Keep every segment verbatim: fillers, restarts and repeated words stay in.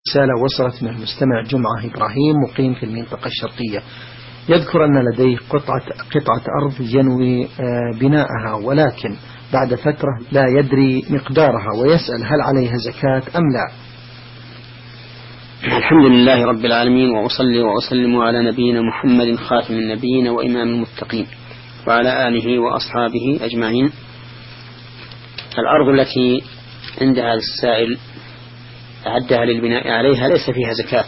رسالة وصلت من المستمع جمعة إبراهيم مقيم في المنطقة الشرقية، يذكر أن لديه قطعة, قطعة أرض ينوي بناءها، ولكن بعد فترة لا يدري مقدارها، ويسأل هل عليها زكاة أم لا. الحمد لله رب العالمين، وأصلي وأسلم على نبينا محمد خاتم النبيين وإمام المتقين وعلى آله وأصحابه أجمعين. الأرض التي عند هذا السائل أعدها للبناء عليها ليس فيها زكاة،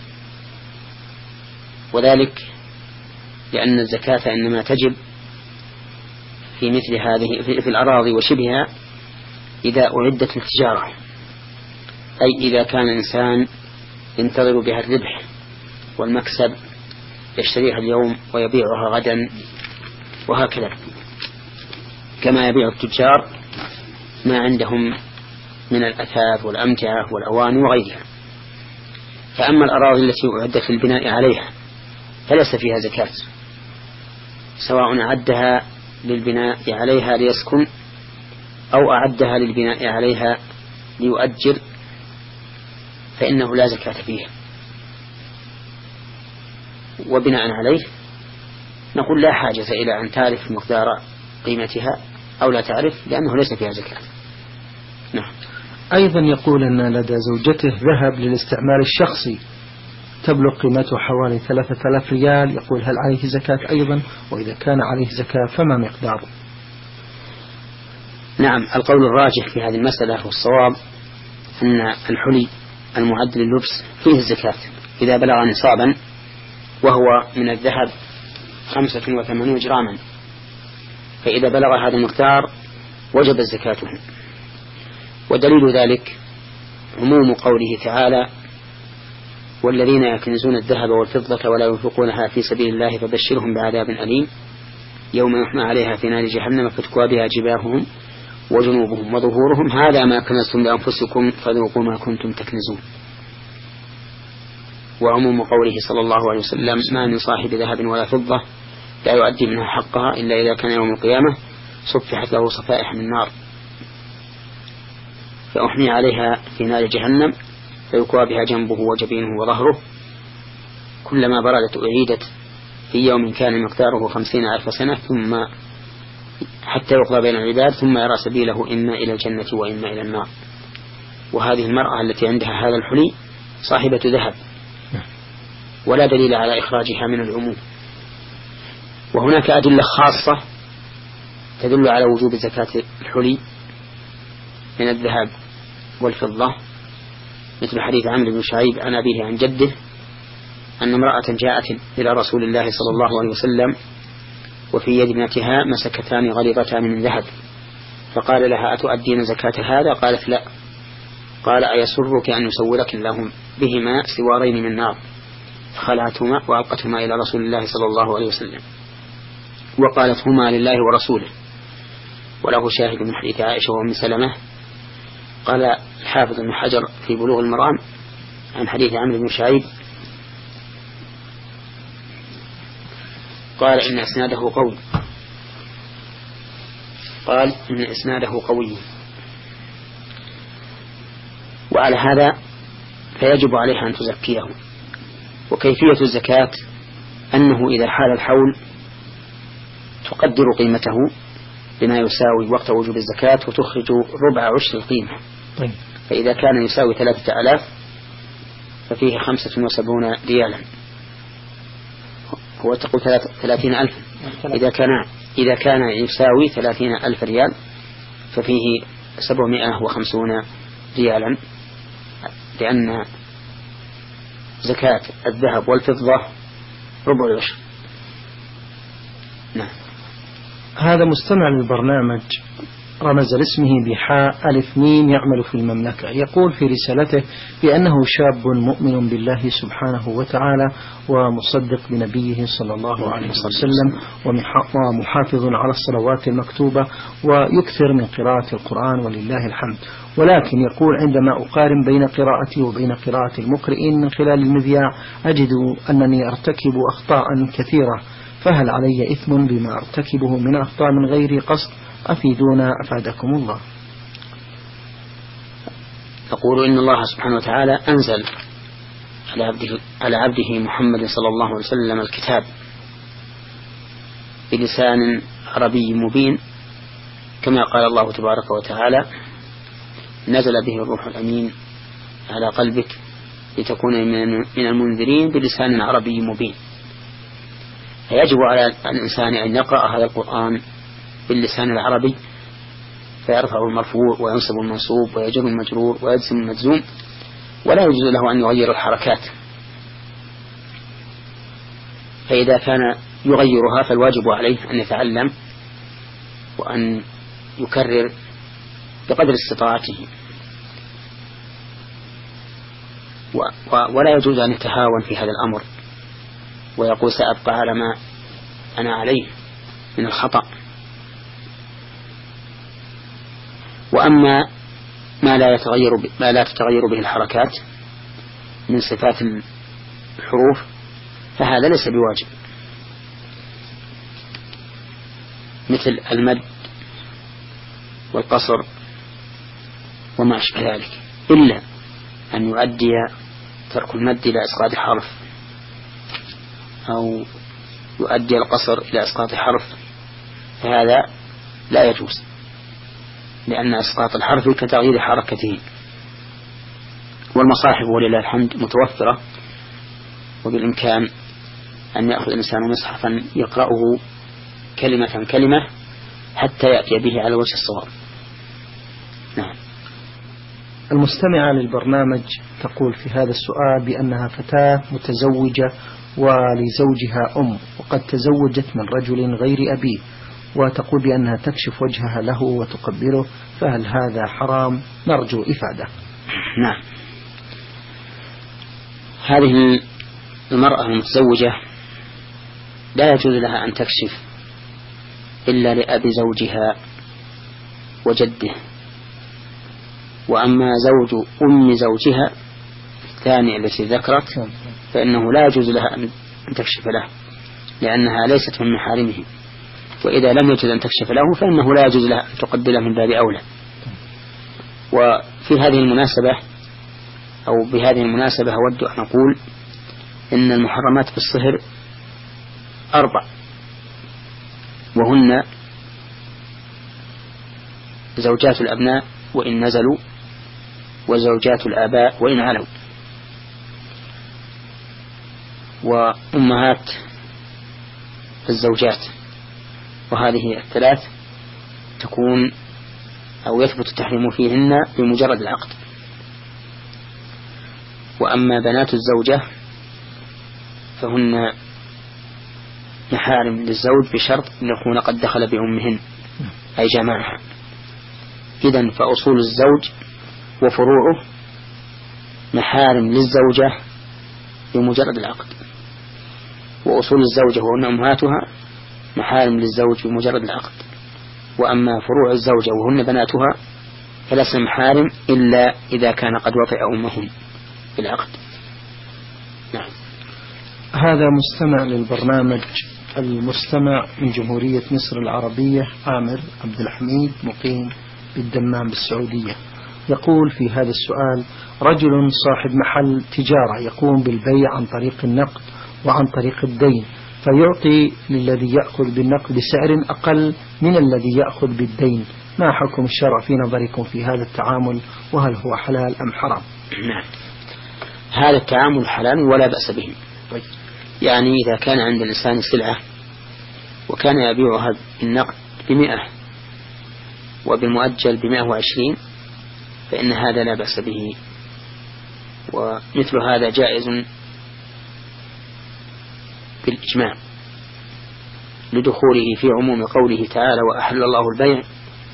وذلك لأن الزكاة إنما تجب في مثل هذه في الأراضي وشبهها إذا أعدت للتجارة، أي إذا كان الإنسان ينتظر بها الربح والمكسب، يشتريها اليوم ويبيعها غدا، وهكذا كما يبيع التجار ما عندهم من الأثاث والأمتعة والأواني وغيرها. فأما الأراضي التي أعدت للبناء عليها فليس فيها زكاة، سواء أعدها للبناء عليها ليسكن أو أعدها للبناء عليها ليؤجر، فإنه لا زكاة فيها. وبناء عليه نقول لا حاجة إلى أن تعرف مقدار قيمتها أو لا تعرف، لأنه ليس فيها زكاة. نعم. أيضا يقول أن لدى زوجته ذهب للاستعمال الشخصي تبلغ قيمته حوالي ثلاثة آلاف ريال، يقول هل عليه زكاة أيضا؟ وإذا كان عليه زكاة فما مقداره؟ نعم، القول الراجح في هذه المسألة والصواب أن الحلي المعد لللبس فيه الزكاة إذا بلغ نصابا، وهو من الذهب خمسة وثمانون جراما، فإذا بلغ هذا المقدار وجب زكاته. ودليل ذلك عموم قوله تعالى: والذين يكنزون الذهب والفضة ولا ينفقونها في سبيل الله فبشرهم بعذاب أليم يوم يحمى عليها في نار جهنم فتكوى بها جباههم وجنوبهم وظهورهم هذا ما كنزتم لأنفسكم فذوقوا ما كنتم تكنزون. وعموم قوله صلى الله عليه وسلم: ما من صاحب ذهب ولا فضة لا يؤدي منها حقها إلا إذا كان يوم القيامة صفحت له صفائح من نار فأحمي عليها في نار جهنم فيكوى بها جنبه وجبينه وظهره كلما بردت أعيدت في يوم كان مقداره خمسين ألف سنة ثم حتى يقضى بين العباد ثم يرى سبيله إما إلى الجنة وإما إلى النار. وهذه المرأة التي عندها هذا الحلي صاحبة ذهب، ولا دليل على إخراجها من العموم. وهناك أدلة خاصة تدل على وجوب زكاة الحلي من الذهب والفضة، مثل حديث عمرو بن شعيب عن أبيه عن جده أن امرأة جاءت إلى رسول الله صلى الله عليه وسلم وفي يد ابنتها مسكتان غليظتان من ذهب، فقال لها: أتؤدين زكاة هذا؟ قالت: لا. قال: أيسرك أن يسولك لهم بهما سوارين من نار؟ فخلعتهما وألقتهما إلى رسول الله صلى الله عليه وسلم وقالت: هما لله ورسوله. وله شاهد من حديث عائشة وأم سلمة. قال الحافظ بن حجر في بلوغ المرام عن حديث عمرو بن شعيب قال إن إسناده قوي قال إن إسناده قوي وعلى هذا فيجب عليها أن تزكيه. وكيفية الزكاة أنه إذا حال الحول تقدر قيمته بما يساوي وقت وجوب الزكاة وتخرج ربع عشر القيمة. طيب. فإذا كان يساوي ثلاثة آلاف ففيه خمسة وسبعون ريالا، هو تقول ثلاثين ألف. إذا كان إذا كان يساوي ثلاثين ألف ريال ففيه سبعمائة وخمسون ريالا، لأن زكاة الذهب والفضة ربع العشر. نعم. هذا مستمع للبرنامج رمز لاسمه بحاء ألف ميم يعمل في المملكة، يقول في رسالته بأنه شاب مؤمن بالله سبحانه وتعالى ومصدق بنبيه صلى الله عليه وسلم ومحافظ على الصلوات المكتوبة ويكثر من قراءة القرآن ولله الحمد، ولكن يقول عندما أقارن بين قراءتي وبين قراءة المقرئين من خلال المذياع أجد أنني أرتكب أخطاء كثيرة، فهل علي إثم بما أرتكبه من أخطاء من غير قصد؟ أفيدونا أفادكم الله. تقول إن الله سبحانه وتعالى أنزل على عبده, على عبده محمد صلى الله عليه وسلم الكتاب بلسان عربي مبين، كما قال الله تبارك وتعالى: نزل به الروح الأمين على قلبك لتكون من المنذرين بلسان عربي مبين. فيجب على الإنسان أن يقرأ هذا القرآن باللسان العربي، فيرفع المرفوع وينصب المنصوب ويجر المجرور ويجزم المجزوم، ولا يجوز له أن يغير الحركات. فإذا كان يغيرها فالواجب عليه أن يتعلم وأن يكرر بقدر استطاعته، ولا يجوز أن يتهاون في هذا الأمر ويقول سأبقى على ما أنا عليه من الخطأ. وأما ما لا يتغير ما لا تتغير به الحركات من صفات الحروف فهذا ليس بواجب، مثل المد والقصر وما أشبه ذلك، إلا أن يؤدي ترك المد إلى إسقاط حرف أو يؤدي القصر إلى إسقاط حرف، فهذا لا يجوز، لأن إسقاط الحرف كتغيير حركته. والمصاحف ولله الحمد متوفرة، وبالإمكان أن يأخذ الإنسان مصحفا يقرأه كلمة كلمة حتى يأتي به على وجه الصواب. نعم. المستمعة للبرنامج تقول في هذا السؤال بأنها فتاة متزوجة ولزوجها أم، وقد تزوجت من رجل غير أبيه، وتقول بأنها تكشف وجهها له وتقبله، فهل هذا حرام؟ نرجو إفادة. نعم. هذه المرأة المتزوجة لا يجوز لها أن تكشف إلا لأبي زوجها وجده، وأما زوج أم زوجها الثانية التي ذكرت فإنه لا يجوز لها أن تكشف له، لأنها ليست من محارمه، وإذا لم يجوز أن تكشف له فإنه لا يجوز لها أن تقبله من باب أولى. وفي هذه المناسبة أو بهذه المناسبة أود أن أقول إن المحرمات في الصهر أربع، وهن زوجات الأبناء وإن نزلوا، وزوجات الآباء وإن علوا، وأمهات الزوجات، وهذه الثلاث تكون أو يثبت التحريم فيهن بمجرد العقد. وأما بنات الزوجة فهن محارم للزوج بشرط أن يكون قد دخل بأمهن أي جماعة. إذن فأصول الزوج وفروعه محارم للزوجة بمجرد العقد، وأصول الزوجة وهن أمهاتها محارم للزوج بمجرد العقد، وأما فروع الزوجة وهن بناتها فلسن محارم إلا إذا كان قد وطئ أمهن بالعقد. نعم. هذا مستمع للبرنامج، المستمع من جمهورية مصر العربية عامر عبد الحميد مقيم بالدمام بالسعودية، يقول في هذا السؤال: رجل صاحب محل تجارة يقوم بالبيع عن طريق النقد وعن طريق الدين، فيعطي للذي يأخذ بالنقد بسعر أقل من الذي يأخذ بالدين، ما حكم الشرع في نظركم في هذا التعامل، وهل هو حلال أم حرام؟ نعم. هذا التعامل حلال ولا بأس به. يعني إذا كان عند الإنسان سلعة وكان يبيعها بالنقد بمئة وبالمؤجل بمئة وعشرين فإن هذا لا بأس به، ومثل هذا جائز بالإجماع لدخوله في عموم قوله تعالى: وأحل الله البيع،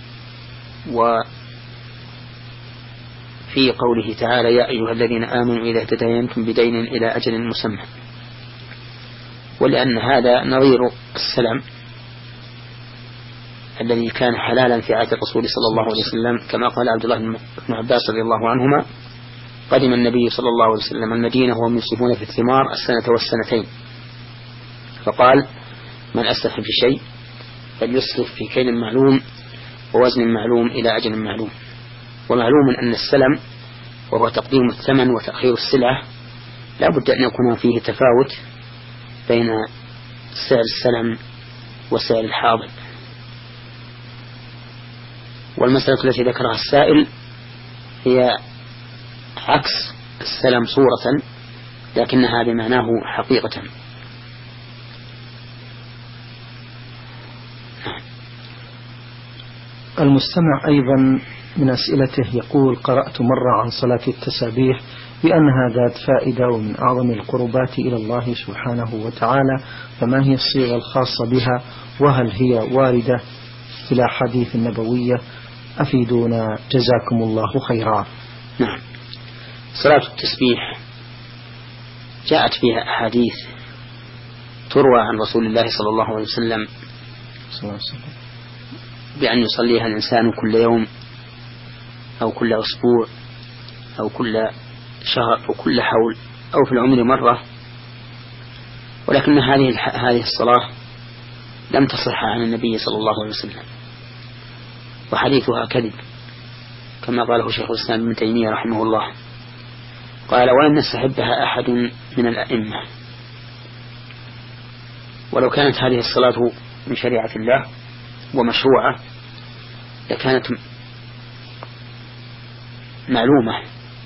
وفي قوله تعالى: يا أيها الذين آمنوا إذا تداينتم بدين إلى أجل مسمى. ولأن هذا نظير السلم الذي كان حلالا في عهد الرسول صلى الله عليه وسلم، كما قال عبد الله بن عباس رضي الله عنهما: قدم النبي صلى الله عليه وسلم المدينة وهم يسلفون في الثمار السنة والسنتين، فقال: من أسلف في شيء فليسلف في كيل معلوم ووزن معلوم إلى أجل معلوم. ومعلوم أن السلم وهو تقديم الثمن وتأخير السلعة لا بد أن يكون فيه تفاوت بين سعر السلم وسعر الحاضر. والمسألة التي ذكرها السائل هي عكس السلم صورة لكنها بمعناه حقيقة. المستمع أيضا من أسئلته يقول: قرأت مرة عن صلاة التسابيح بأنها ذات فائدة ومن أعظم القربات إلى الله سبحانه وتعالى، فما هي الصيغة الخاصة بها وهل هي واردة في الأحاديث النبوية؟ أفيدونا جزاكم الله خيرا. نعم، صلاة التسبيح جاءت فيها أحاديث تروى عن رسول الله صلى الله عليه وسلم بأن يصليها الإنسان كل يوم أو كل أسبوع أو كل شهر أو كل حول أو في العمر مرة، ولكن هذه هذه الصلاة لم تصح عن النبي صلى الله عليه وسلم، وحديثها كذب كما قاله شيخ الإسلام ابن تيمية رحمه الله، قال: ولم يستحبها أحد من الأئمة. ولو كانت هذه الصلاة من شريعة الله ومشروعة لكانت معلومة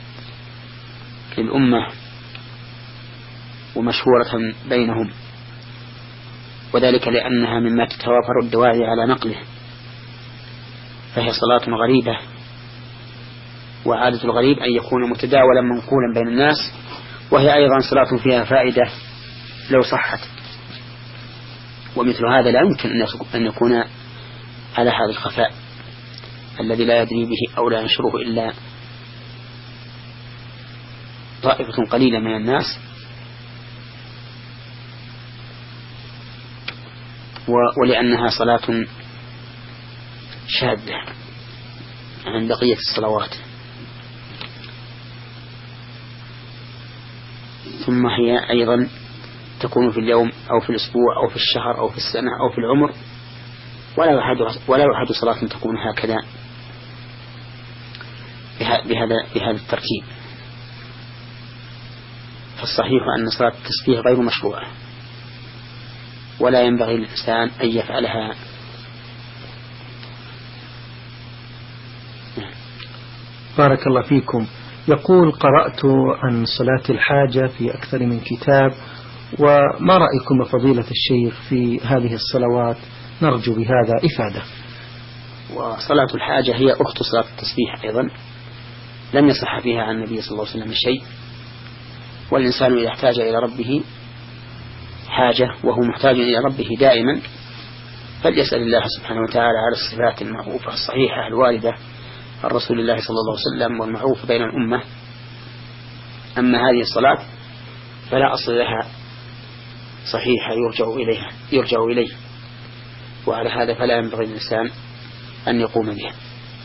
للأمة ومشهورة بينهم، وذلك لأنها مما تتوافر الدواعي على نقله، فهي صلاة غريبة، وعادة الغريب أن يكون متداولا منقولا بين الناس، وهي أيضا صلاة فيها فائدة لو صحت، ومثل هذا لا يمكن أن يكون على هذا الخفاء الذي لا يدري به أو لا ينشره إلا طائفة قليلة من الناس، ولأنها صلاة شاذة عن بقية الصلوات. ثم هي أيضا تكون في اليوم أو في الأسبوع أو في الشهر أو في السنة أو في العمر، ولا يحد ولا يحد صلاة تكون هكذا بهذا بهذا الترتيب. فالصحيح أن صلاة التسبيح غير مشروعة، ولا ينبغي للإنسان أن يفعلها. بارك الله فيكم. يقول: قرأت عن صلاة الحاجة في أكثر من كتاب، وما رأيكم فضيلة الشيخ في هذه الصلوات؟ نرجو بهذا إفادة. وصلاة الحاجة هي أخت صلاة التسبيح أيضا، لم يصح فيها عن النبي صلى الله عليه وسلم شيء، والإنسان إذا احتاج إلى ربه حاجة وهو محتاج إلى ربه دائما فليسأل الله سبحانه وتعالى على الصفات المعروفة الصحيحة الواردة عن رسول الله صلى الله عليه وسلم والمعروف بين الأمة. أما هذه الصلاة فلا أصل لها صحيحة يرجع إليها يرجع إليه، وعلى هذا فلا ينبغي للإنسان أن يقوم بها.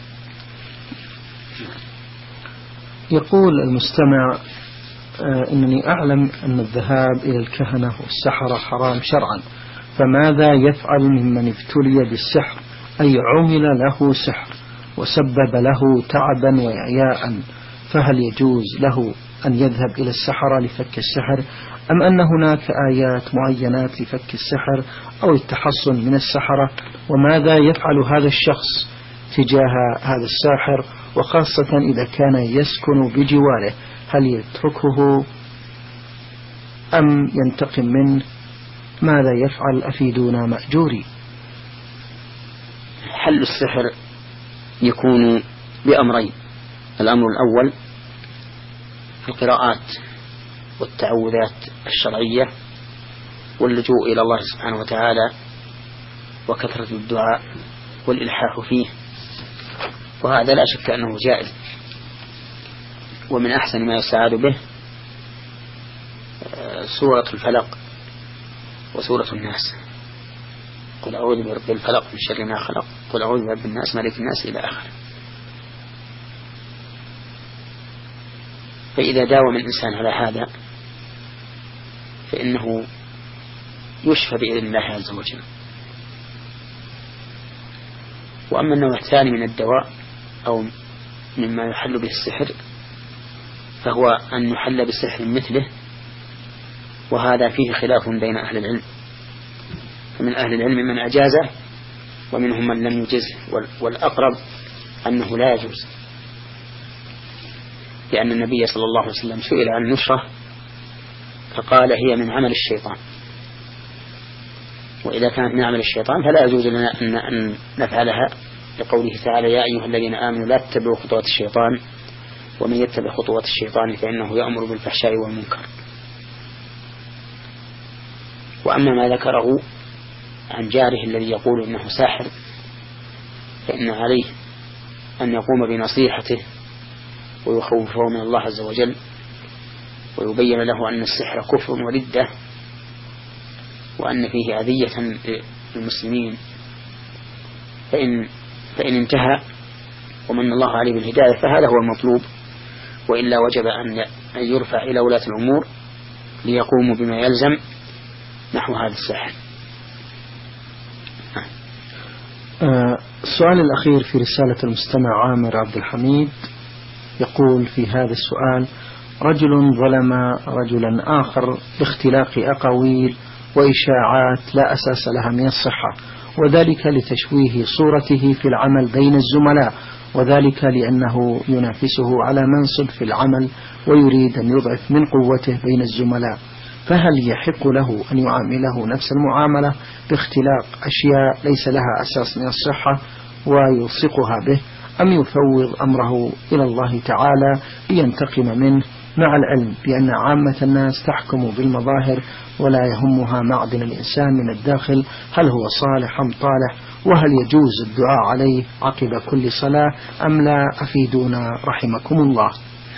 يقول المستمع: آه إنني أعلم أن الذهاب إلى الكهنة والسحرة حرام شرعا، فماذا يفعل ممن ابتلي بالسحر أي عمل له سحر وسبب له تعبا وإعياء، فهل يجوز له أن يذهب إلى السحرة لفك السحر، أم أن هناك آيات معينات لفك السحر أو التحصن من السحرة؟ وماذا يفعل هذا الشخص تجاه هذا الساحر، وخاصة إذا كان يسكن بجواره، هل يتركه أم ينتقم منه؟ ماذا يفعل؟ أفيدونا مأجوري. حل السحر يكون بأمرين: الأمر الأول القراءات والتعوذات الشرعية واللجوء إلى الله سبحانه وتعالى وكثرة الدعاء والإلحاح فيه، وهذا لا شك أنه جائز، ومن أحسن ما يستعاذ به سورة الفلق وسورة الناس: قل أعوذ برب الفلق من شر ما خلق، قل أعوذ برب الناس ملك الناس، إلى آخر. فإذا داوم الإنسان على هذا فإنه يشفى بإذن الله عز وجل. وأما النوع الثاني من الدواء أو مما يحل به السحر فهو أن يحل بسحر مثله وهذا فيه خلاف بين أهل العلم، فمن أهل العلم من أجازه ومنهم من لم يجزه، والأقرب أنه لا يجوز، لأن النبي صلى الله عليه وسلم سئل عن النشرة فقال هي من عمل الشيطان، وإذا كانت من عمل الشيطان فلا يجوز لنا أن نفعلها، لقوله تعالى يا أيها الذين آمنوا لا تتبعوا خطوات الشيطان ومن يتبع خطوات الشيطان فإنه يأمر بالفحشاء والمنكر. وأما ما ذكره عن جاره الذي يقول إنه ساحر فإن عليه أن يقوم بنصيحته ويخوفه من الله عز وجل، ويبين له أن السحر كفر وردة، وأن فيه أذية للمسلمين، فإن, فإن انتهى ومن الله عليه بالهداية فهذا هو المطلوب، وإلا وجب أن يرفع إلى ولاة الأمور ليقوموا بما يلزم نحو هذا السحر. آه السؤال الأخير في رسالة المستمع عامر عبد الحميد يقول في هذا السؤال: رجل ظلم رجلا آخر باختلاق أقاويل وإشاعات لا أساس لها من الصحة، وذلك لتشويه صورته في العمل بين الزملاء، وذلك لأنه ينافسه على منصب في العمل ويريد أن يضعف من قوته بين الزملاء، فهل يحق له أن يعامله نفس المعاملة باختلاق أشياء ليس لها أساس من الصحة ويلصقها به، أم يفوض أمره إلى الله تعالى لينتقم منه، مع العلم بأن عامة الناس تحكم بالمظاهر ولا يهمها معدن الإنسان من الداخل هل هو صالح أم طالح، وهل يجوز الدعاء عليه عقب كل صلاة أم لا؟ أفيدونا رحمكم الله.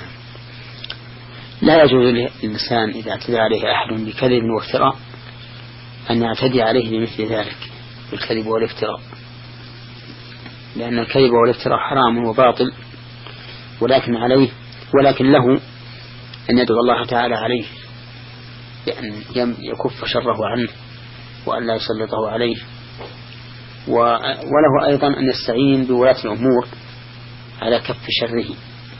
لا يجوز للإنسان إذا اعتدى عليه أحد بكذب وافتراء أن يعتدي عليه بمثل ذلك بالكذب والافتراء، لأن الكذب والافتراء حرام وباطل، ولكن عليه ولكن له أن يدعو الله تعالى عليه بأن يكف شره عنه وأن لا يسلطه عليه، وله أيضا أن يستعين بولاة الأمور على كف شره،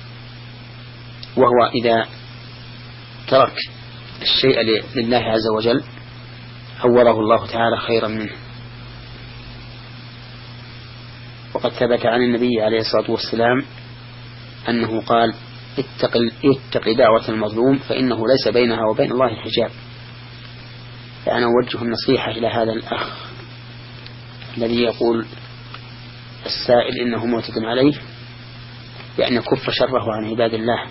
وهو إذا ترك الشيء لله عز وجل عوضه الله تعالى خيرا منه. وقد ثبت عن النبي عليه الصلاة والسلام أنه قال اتق, اتق دعوة المظلوم فإنه ليس بينها وبين الله حجاب. فأنا أوجه النصيحة إلى هذا الأخ الذي يقول السائل إنه معتد عليه بأن يكف شره عن عباد الله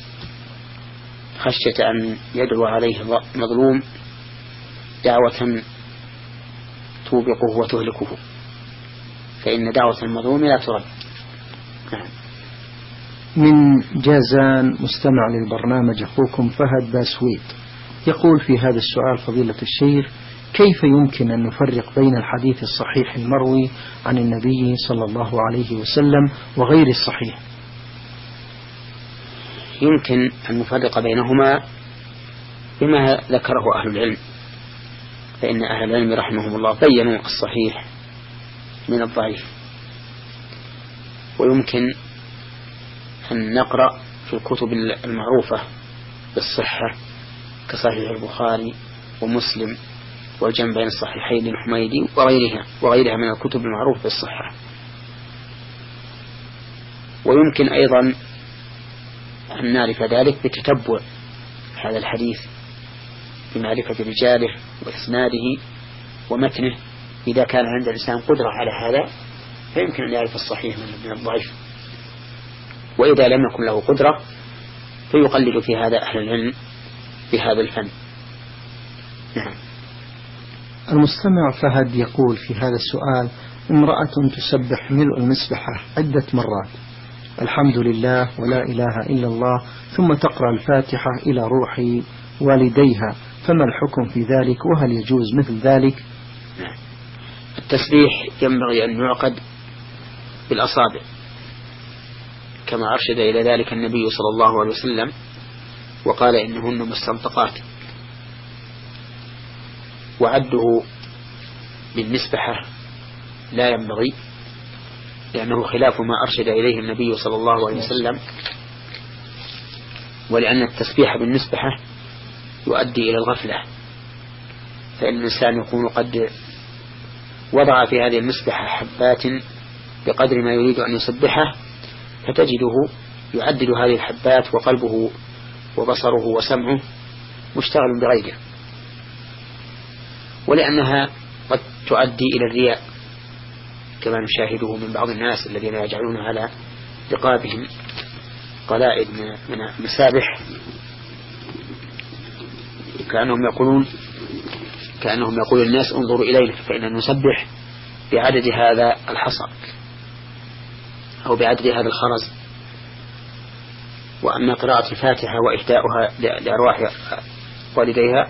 خشية أن يدعو عليه مظلوم دعوة توبقه وتهلكه، فإن دعوة المظلوم لا ترد. نعم. من جازان مستمع للبرنامج أخوكم فهد باسويد يقول في هذا السؤال: فضيلة الشيخ، كيف يمكن أن نفرق بين الحديث الصحيح المروي عن النبي صلى الله عليه وسلم وغير الصحيح؟ يمكن أن نفرق بينهما بما ذكره أهل العلم، فإن أهل العلم رحمهم الله بينوا الصحيح من الضعيف، ويمكن أن نقرأ في الكتب المعروفة بالصحة كصحيح البخاري ومسلم والجمع بين الصحيحين للحميدي وغيرها وغيرها من الكتب المعروفة بالصحة. ويمكن أيضا أن نعرف ذلك بتتبع هذا الحديث بمعرفة رجاله وإسناده ومتنه، إذا كان عند الإنسان قدرة على هذا فيمكن أن يعرف الصحيح من الضعيف، وإذا لم يكن له قدرة فيقلد في هذا أهل العلم في هذا الفن. نعم. المستمع فهد يقول في هذا السؤال: امرأة تسبح ملء المسبحة عدة مرات الحمد لله ولا إله إلا الله، ثم تقرأ الفاتحة إلى روح والديها، فما الحكم في ذلك، وهل يجوز مثل ذلك؟ نعم. التسبيح ينبغي أن يعقد بالأصابع كما أرشد إلى ذلك النبي صلى الله عليه وسلم، وقال إنهن مستنطقات، وعده بالمسبحة لا ينبغي، لأنه خلاف ما أرشد إليه النبي صلى الله عليه وسلم، ولأن التسبيح بالمسبحة يؤدي إلى الغفلة فإن الإنسان يكون قد وضع في هذه المسبحة حبات بقدر ما يريد أن يسبحه، فتجده يعدد هذه الحبات وقلبه وبصره وسمعه مشتغل بغيره، ولأنها قد تؤدي إلى الرياء كما نشاهده من بعض الناس الذين يجعلون على رقابهم قلائد من المسابح كأنهم يقولون كأنهم يقول الناس انظروا إلينا فإننا نسبح بعدد هذا الحصى أو بعدد هذا الخرز. وأما قراءة الفاتحة وإهداؤها لأرواح والديها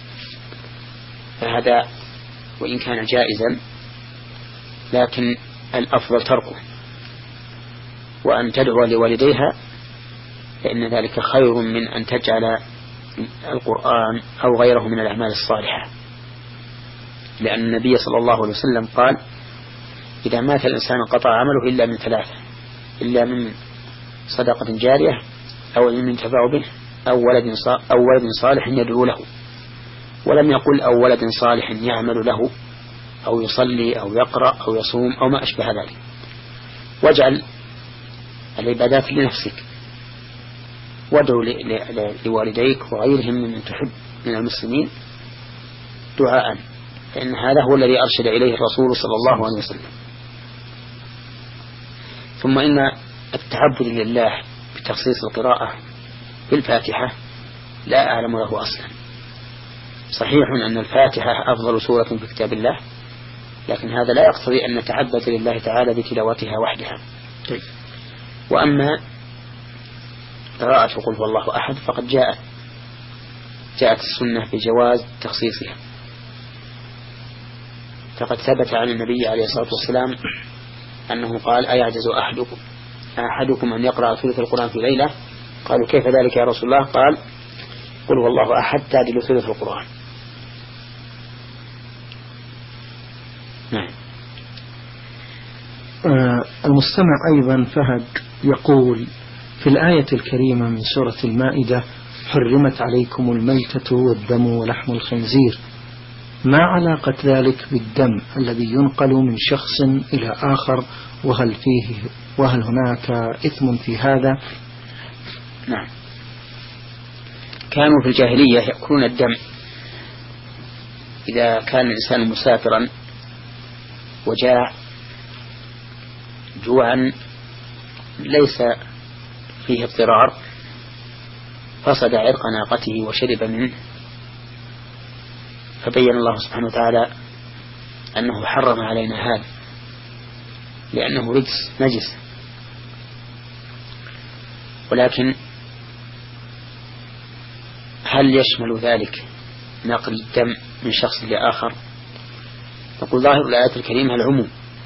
فهذا وإن كان جائزا لكن الأفضل تركه، وأن تدعو لوالديها فإن ذلك خير من أن تجعل القرآن أو غيره من الأعمال الصالحة، لأن النبي صلى الله عليه وسلم قال إذا مات الإنسان قطع عمله إلا من ثلاثة، إلا من صدقة جارية أو علم ينتفع به أو ولد أو ولد صالح يدعو له، ولم يقل أو ولد صالح يعمل له أو يصلي أو يقرأ أو يصوم أو ما أشبه ذلك. واجعل العبادات لنفسك، وادعو لوالديك وغيرهم من تحب من المسلمين دعاء، فإن هذا هو الذي أرشد إليه الرسول صلى الله عليه وسلم. ثم إن التعبد لله بتخصيص القراءة بالفاتحة لا أعلم له أصلا. صحيح أن الفاتحة أفضل سورة في كتاب الله، لكن هذا لا يقتضي أن نتعبد لله تعالى بتلاوتها وحدها. وأما قراءة قل هو الله أحد فقد جاءت جاءت السنة بجواز تخصيصها، فقد ثبت عن النبي عليه الصلاة والسلام أنه قال أيعجز أحدكم أحدكم أن يقرأ ثلث القرآن في ليلة؟ قالوا كيف ذلك يا رسول الله؟ قال قل هو الله أحد تعدل ثلث القرآن. نعم. آه المستمع أيضا فهد يقول في الآية الكريمة من سورة المائدة حرمت عليكم الميتة والدم ولحم الخنزير، ما علاقة ذلك بالدم الذي ينقل من شخص إلى آخر، وهل فيه وهل هناك إثم في هذا؟ نعم. كانوا في الجاهلية يأكلون الدم إذا كان الإنسان مسافرا وجاع جوعا ليس فيه اضطرار فصد عرق ناقته وشرب منه، فبين الله سبحانه وتعالى أنه حرم علينا هذا لأنه رجس نجس. ولكن هل يشمل ذلك نقل الدم من شخص لآخر؟ نقول ظاهر الآيات الكريمة العموم،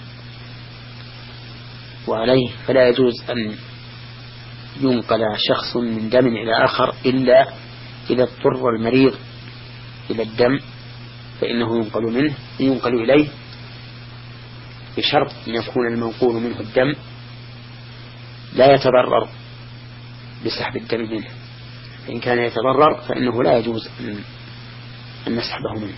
وعليه فلا يجوز أن ينقل شخص من دم إلى آخر إلا إذا اضطر المريض إلى الدم فإنه ينقل منه ينقل إليه بشرط أن يكون المنقول منه الدم لا يتضرر بسحب الدم منه، فإن كان يتضرر فإنه لا يجوز أن نسحبه منه.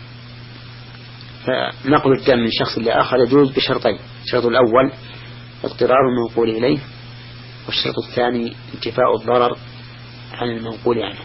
فنقل الدم من شخص لآخر يجوز بشرطين: الشرط الأول اضطرار المنقول إليه، والشرط الثاني انتفاء الضرر عن المنقول عنه.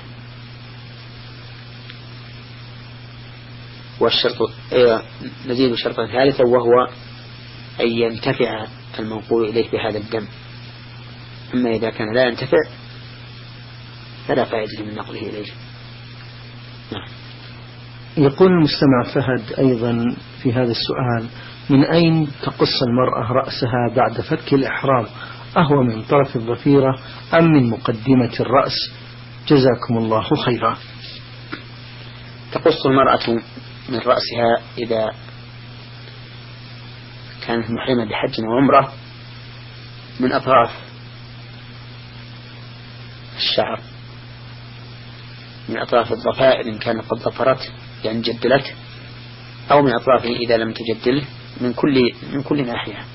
والشرط نزيد شرطا ثالثا وهو أن ينتفع المنقول إليه بهذا الدم، أما إذا كان لا ينتفع فلا فائدة من نقله إليه. نعم. يقول المستمع فهد أيضا في هذا السؤال: من أين تقص المرأة رأسها بعد فك الإحرام؟ أهو من طرف الضفيرة أم من مقدمة الرأس؟ جزاكم الله خيرا. تقص المرأة من رأسها إذا كانت محرمة بحج وعمرة من أطراف الشعر، من أطراف الضفائر إن كانت قد ضفرت يعني جدلت، أو من أطرافه إذا لم تجدله، من كل من كل ناحية،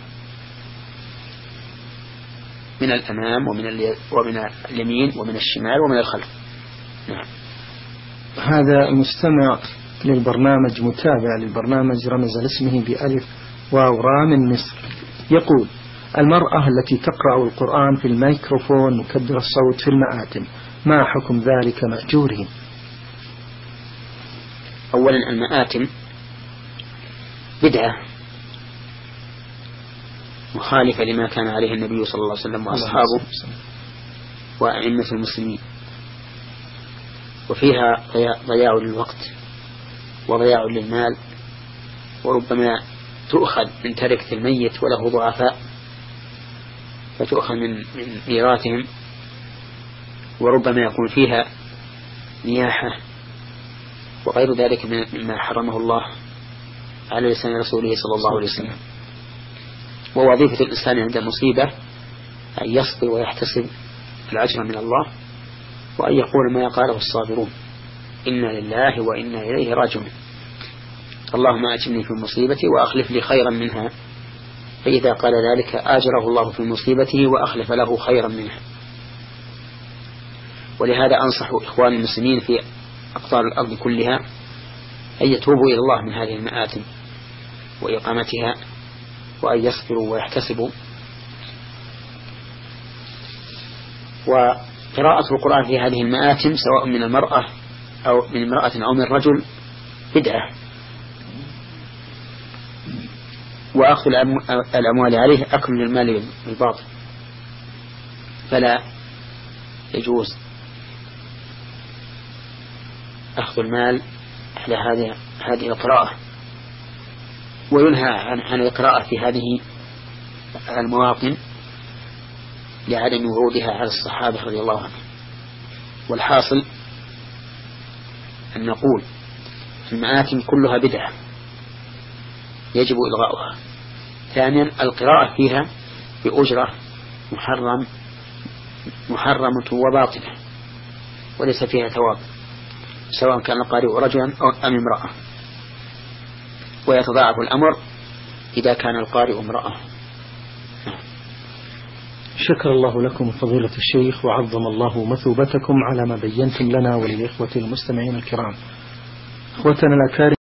من الأمام ومن ومن اليمين ومن الشمال ومن الخلف. نعم. هذا المستمع للبرنامج، متابع للبرنامج، رمز لاسمه بألف واو را من مصر، يقول: المرأة التي تقرأ القرآن في الميكروفون مكبر الصوت في المآتم، ما حكم ذلك مأجورين؟ أولا المآتم بدعة مخالفة لما كان عليه النبي صلى الله عليه وسلم وأصحابه وأئمة المسلمين، وفيها ضياع للوقت وضياع للمال، وربما تؤخذ من تركة الميت وله ضعفاء فتؤخذ من من ميراثهم، وربما يكون فيها نياحة وغير ذلك مما حرمه الله على لسان رسوله صلى الله عليه وسلم. ووظيفة الإنسان عند المصيبة أن يصبر ويحتسب الأجر من الله، وأن يقول ما يقاله الصابرون: إنا لله وإنا إليه راجعون، اللهم أجرني في مصيبتي وأخلف لي خيرا منها. فإذا قال ذلك آجره الله في مصيبته وأخلف له خيرا منها. ولهذا أنصح إخوان المسلمين في أقطار الأرض كلها أن يتوبوا إلى الله من هذه المآتم وإقامتها، وأن يصبروا ويحتسبوا. وقراءة القرآن في هذه المآتم سواء من المرأة أو من امرأة أو من رجل بدعة، وأخذ الأموال عليه أكل للمال بالباطل، فلا يجوز أخذ المال على هذه هذه القراءة، وينهى عن عن القراءة في هذه المواطن لعدم ورودها على الصحابة رضي الله عنهم. والحاصل أن نقول المآتم كلها بدعة يجب إلغاؤها. ثانيا القراءة فيها بأجرة محرم محرمة وباطلة وليس فيها ثواب، سواء كان القارئ رجلا أم امرأة، ويتضاعف الأمر إذا كان القارئ امرأة. شكر الله لكم فضيلة الشيخ، وعظم الله مثوبتكم على ما بينتم لنا وللإخوة المستمعين الكرام. أخوتنا الأكارم،